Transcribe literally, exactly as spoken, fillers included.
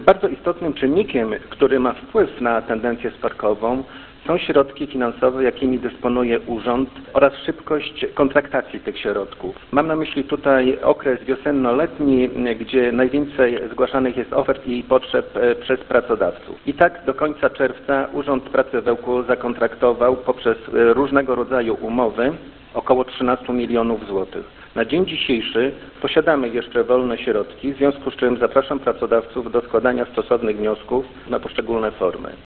Bardzo istotnym czynnikiem, który ma wpływ na tendencję spadkową, są środki finansowe, jakimi dysponuje urząd oraz szybkość kontraktacji tych środków. Mam na myśli tutaj okres wiosenno-letni, gdzie najwięcej zgłaszanych jest ofert i potrzeb przez pracodawców. I tak do końca czerwca Urząd Pracy w Ełku zakontraktował poprzez różnego rodzaju umowy około trzynaście milionów złotych. Na dzień dzisiejszy posiadamy jeszcze wolne środki, w związku z czym zapraszam pracodawców do składania stosownych wniosków na poszczególne formy.